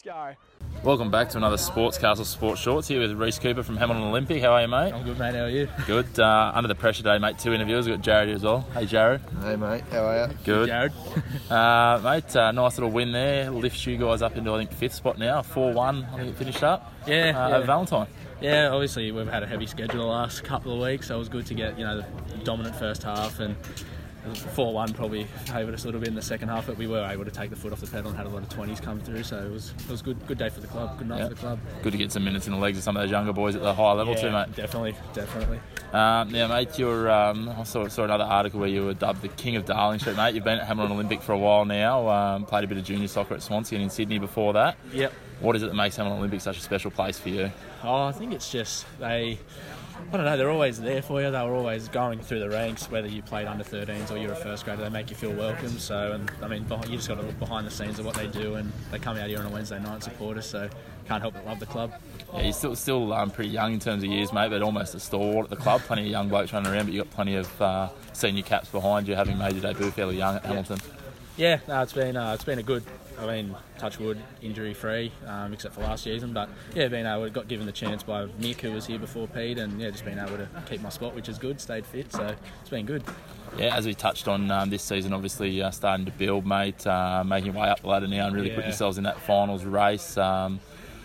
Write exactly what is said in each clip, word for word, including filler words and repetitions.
go. Welcome back to another Sports Castle Sports Shorts here with Reece Cooper from Hamilton Olympic. How are you, mate? I'm good, mate. How are you? Good. Uh, under the pressure today, mate. Two interviewers. We've got Jared here as well. Hey, Jared. Hey, mate. How are you? Good. Jared. uh, mate, uh, nice little win there. Lifts you guys up into, I think, fifth spot now. four one, I think it finished up. Yeah. Uh, yeah. Over Valentine. Yeah, obviously we've had a heavy schedule the last couple of weeks, so it was good to get, you know, the dominant first half, and four one probably favoured us a little bit in the second half, but we were able to take the foot off the pedal and had a lot of twenties come through, so it was it was good good day for the club, good night Yeah. for the club. Good to get some minutes in the legs of some of those younger boys at the higher level yeah, too, mate. Definitely, definitely. Um, now, mate, you're, um, I saw, saw another article where you were dubbed the King of Darling Street, mate. You've been at Hamilton Olympic for a while now, um, played a bit of junior soccer at Swansea and in Sydney before that. Yep. What is it that makes Hamilton Olympic such a special place for you? Oh, I think it's just they, I don't know, they're always there for you. They were always going through the ranks, whether you played under thirteens or you're a first grader. They make you feel welcome. So, and I mean, you just got to look behind the scenes of what they do, and they come out here on a Wednesday night and support us. So, can't help but love the club. Yeah, you're still still um, pretty young in terms of years, mate, but almost a stalwart at the club. Plenty of young blokes running around, but you've got plenty of uh, senior caps behind you, having made your debut fairly young at Yeah. Hamilton. Yeah, no, it's been uh, it's been a good. I mean, touch wood, injury free, um, except for last season. But yeah, being able got given the chance by Nick, who was here before Pete, and yeah, just being able to keep my spot, which is good. Stayed fit, so it's been good. Yeah, as we touched on um, this season, obviously uh, starting to build, mate, uh, making your way up the ladder now and really Yeah. put yourselves in that finals race. Um,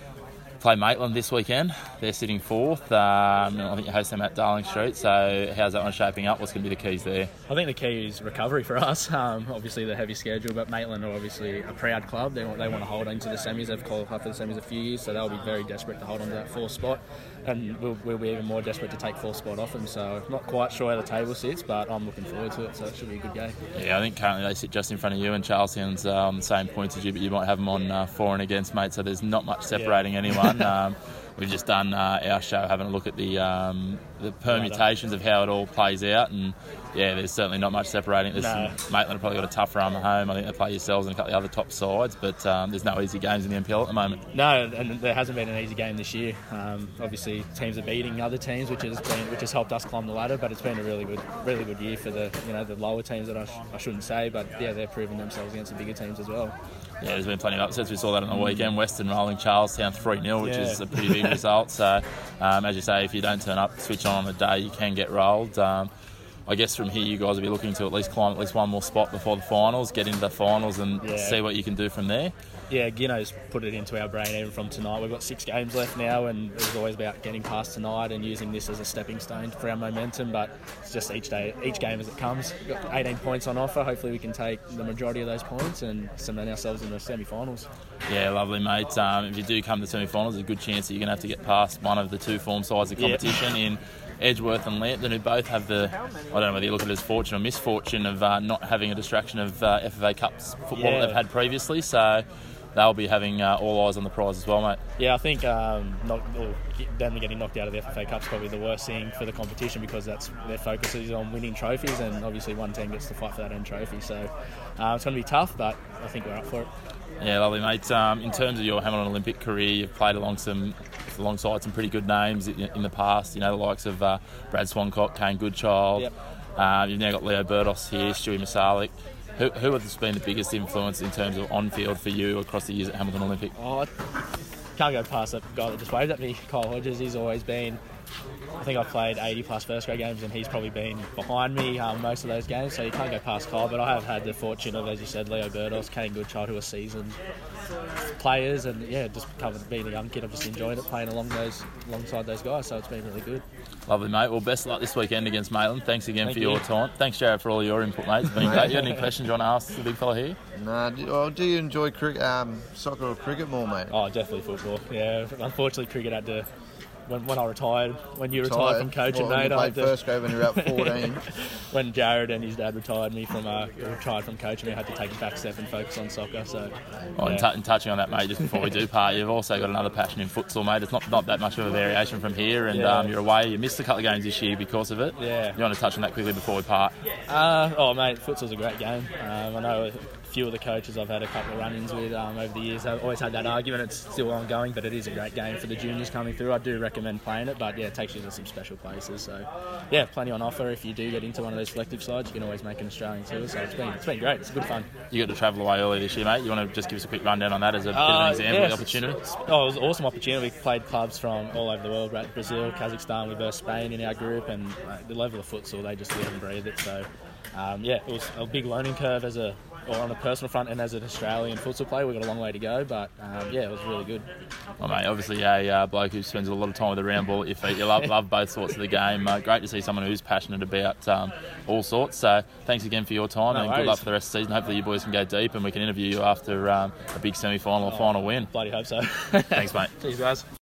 play Maitland this weekend. They're sitting fourth. Um, I think you host them at Darling Street. So how's that one shaping up? What's going to be the keys there? I think the key is recovery for us. Um, obviously, the heavy schedule, but Maitland are obviously a proud club. They want, they want to hold into the semis. They've qualified for the semis a few years, so they'll be very desperate to hold on to that fourth spot. And we'll, we'll be even more desperate to take fourth spot off them. So not quite sure how the table sits, but I'm looking forward to it. So it should be a good game. Yeah, I think currently they sit just in front of you, and Charlestown's uh, on the same points as you, but you might have them on uh, for and against, mate. So there's not much separating yeah. anyone. Um, We've just done uh, our show having a look at the um, the permutations of how it all plays out, and yeah, there's certainly not much separating. There's no. some, Maitland have probably got a tough run at home. I think they play yourselves and a couple of other top sides, but um, there's no easy games in the M P L at the moment. No, and there hasn't been an easy game this year. Um, obviously, teams are beating other teams, which has been which has helped us climb the ladder. But it's been a really good, really good year for the you know the lower teams that I, sh- I shouldn't say, but yeah, they're proving themselves against the bigger teams as well. Yeah, there's been plenty of upsets. We saw that on the weekend. Western rolling Charlestown three nil, which yeah. is a pretty big result. So, um, as you say, if you don't turn up, switch on on the day, you can get rolled. Um, I guess from here, you guys will be looking to at least climb at least one more spot before the finals, get into the finals, and yeah. see what you can do from there. Yeah, Gino's put it into our brain even from tonight. We've got six games left now, and it was always about getting past tonight and using this as a stepping stone for our momentum. But it's just each day, each game as it comes. We've got eighteen points on offer. Hopefully, we can take the majority of those points and cement ourselves in the semi-finals. Yeah, lovely, mate. Um, if you do come to the semi-finals, there's a good chance that you're going to have to get past one of the two form sides of the competition yeah. in Edgeworth and Lambton, who both have the, I don't know whether you look at it as fortune or misfortune of uh, not having a distraction of uh, F F A Cups football yeah. that they've had previously. So they'll be having uh, all eyes on the prize as well, mate. Yeah, I think um, not, or them getting knocked out of the F F A Cup is probably the worst thing for the competition, because that's their focus is on winning trophies, and obviously one team gets to fight for that own trophy. So uh, it's going to be tough, but I think we're up for it. Yeah, lovely, mate. Um, in terms of your Hamilton Olympic career, you've played along some, alongside some pretty good names in, in the past. You know, the likes of uh, Brad Swancock, Kane Goodchild. Yep. Uh, you've now got Leo Burdos here, Stewie Masalik. Who, who has been the biggest influence in terms of on-field for you across the years at Hamilton Olympic? Oh, I can't go past that guy that just waved at me, Kyle Hodges. He's always been, I think I've played eighty plus first grade games, and he's probably been behind me um, most of those games, so you can't go past Kyle. But I have had the fortune of, as you said, Leo Burdos, Kane Goodchild, who are seasoned players, and yeah, just covered being a young kid, I've just enjoyed it playing along those alongside those guys, so it's been really good. Lovely, mate. Well, best of luck this weekend against Maitland. Thanks again Thank for you. your time. Thanks, Jared, for all your input, mate. It's been great. You got any questions you want to ask the big fella here? Nah, do, oh, do you enjoy cricket, um, soccer or cricket more, mate? Oh, definitely football. Yeah, unfortunately, cricket had to. When, when I retired, when you retired, retired from coaching, well, mate, you I played had to, first grade when you were about fourteen. When Jared and his dad retired me from uh, retired from coaching, I had to take a back step and focus on soccer. So, oh, yeah. and, t- and touching on that, mate, just before we do part, you've also got another passion in futsal, mate. It's not not that much of a variation from here, and yeah. um, you're away. You missed a couple of games this year because of it. Yeah. You want to touch on that quickly before we part? Uh, oh, mate, futsal's a great game. Um, I know few of the coaches I've had a couple of run-ins with um, over the years. I've always had that argument. It's still ongoing, but it is a great game for the juniors coming through. I do recommend playing it, but yeah, it takes you to some special places. So yeah, plenty on offer. If you do get into one of those collective sides, you can always make an Australian tour. So it's been it's been great. It's good fun. You got to travel away early this year, mate. You want to just give us a quick rundown on that as a bit of an Uh, example yeah, of the opportunity? Oh, it was an awesome opportunity. We played clubs from all over the world, right? Brazil, Kazakhstan. We versed Spain in our group, and uh, the level of futsal, they just live and breathe it. So um, yeah, it was a big learning curve as a or on a personal front and as an Australian futsal player. We've got a long way to go, but um, yeah, it was really good. Well, mate, obviously a uh, bloke who spends a lot of time with the round ball at your feet. You love, love both sorts of the game. Uh, great to see someone who's passionate about um, all sorts. So thanks again for your time, No and worries. good luck for the rest of the season. Hopefully you boys can go deep and we can interview you after um, a big semi-final or final win. Bloody hope so. Thanks, mate. Cheers, guys.